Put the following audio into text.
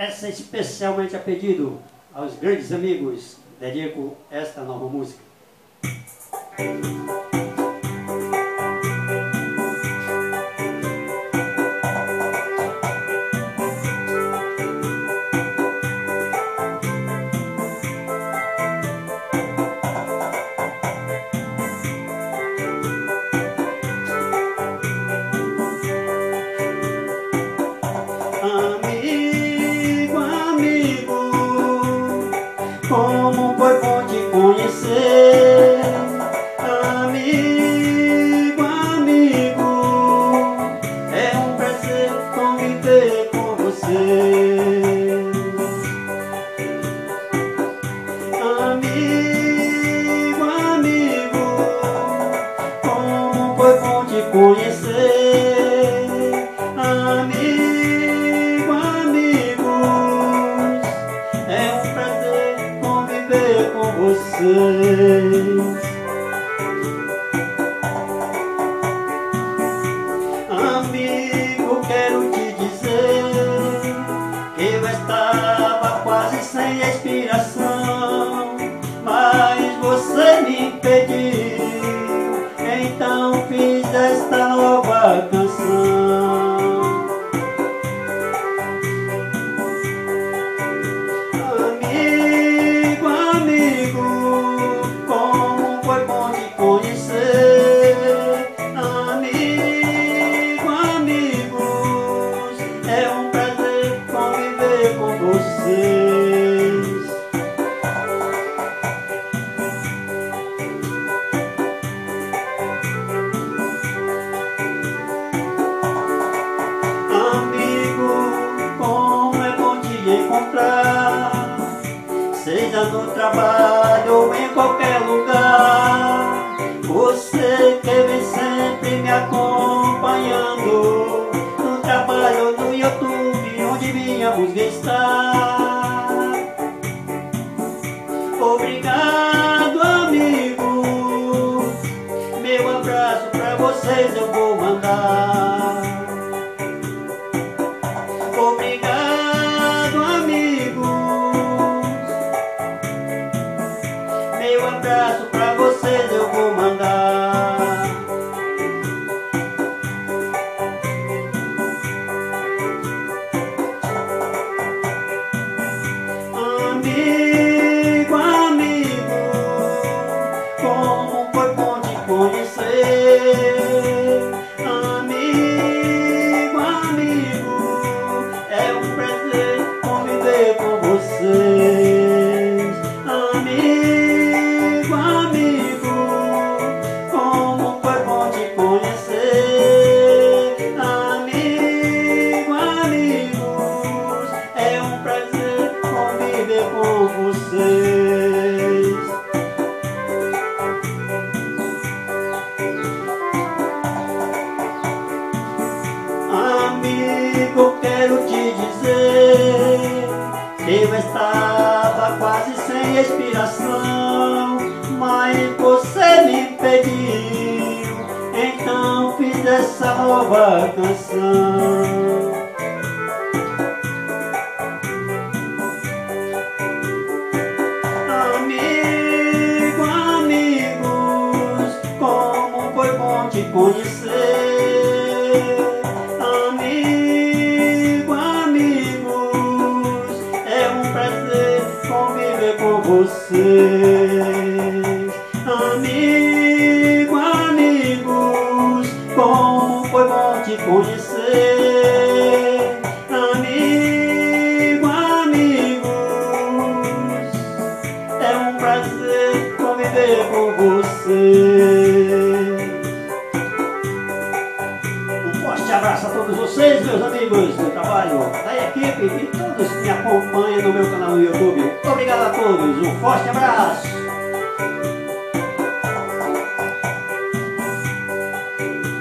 Essa é especialmente a pedido aos grandes amigos. Dedico esta nova música. Amigo, amigo, como foi bom te conhecer. Amigo, amigo, é um prazer conviver com você. Amigo, amigo, como foi bom te conhecer. Amigo, amigos, é um prazer conviver com vocês. Amigo, quero te dizer que eu estava quase sem inspiração, mas você me impediu, então fiz esta nova canção. Amigo, amigo, como foi bom te conhecer. Amigo, amigos, é um prazer conviver com vocês. Amigo, como é bom te encontrar, seja no trabalho ou em qualquer lugar. Você que vem sempre me acompanhando, no trabalho, no YouTube, onde minha música está. Obrigado, amigo, meu abraço pra vocês eu vou mandar. Obrigado, amigos, meu abraço pra vocês eu vou mandar. Amigo, amigo, como foi bom te conhecer. Amigo, amigo, é um prazer conviver com vocês. Amigo, amigo, como foi bom te conhecer. Amigo, amigos, é um prazer conviver com vocês. Amigo, quero te dizer que eu estava quase sem inspiração, mas você me pediu, então fiz essa nova canção. Amigo, amigos, como foi bom te conhecer. Amigo, amigos, é um prazer conviver com vocês. Amigo, amigos, como foi bom te conhecer. Amigo, amigos, é um prazer conviver com vocês. Um forte abraço a todos vocês, meus amigos do trabalho, da equipe e todos que me acompanham no meu canal no YouTube. Obrigado a todos, um forte abraço.